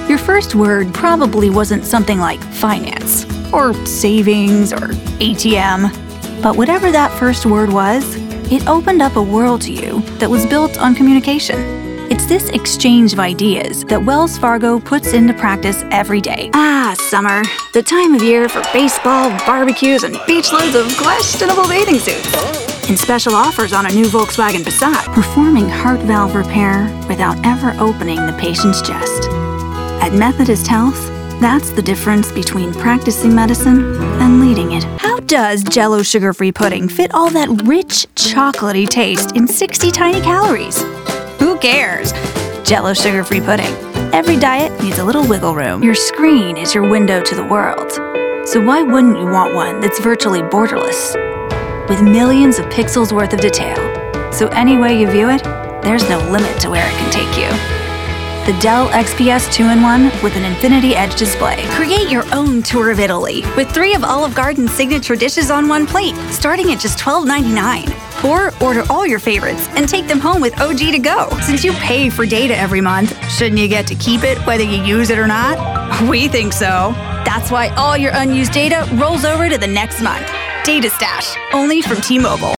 Your first word probably wasn't something like finance, or savings, or ATM. But whatever that first word was, it opened up a world to you that was built on communication. It's this exchange of ideas that Wells Fargo puts into practice every day. Summer. The time of year for baseball, barbecues, and beach loads of questionable bathing suits. And special offers on a new Volkswagen Passat. Performing heart valve repair without ever opening the patient's chest. At Methodist Health, that's the difference between practicing medicine and leading it. How does Jell-O sugar-free pudding fit all that rich, chocolatey taste in 60 tiny calories? Who cares? Jell-O sugar-free pudding. Every diet needs a little wiggle room. Your screen is your window to the world. So why wouldn't you want one that's virtually borderless? With millions of pixels worth of detail. So any way you view it, there's no limit to where it can take you. The Dell XPS 2-in-1 with an Infinity Edge display. Create your own tour of Italy with 3 of Olive Garden's signature dishes on one plate, starting at just $12.99. Or order all your favorites and take them home with OG to go. Since you pay for data every month, shouldn't you get to keep it whether you use it or not? We think so. That's why all your unused data rolls over to the next month. Data Stash, only from T-Mobile.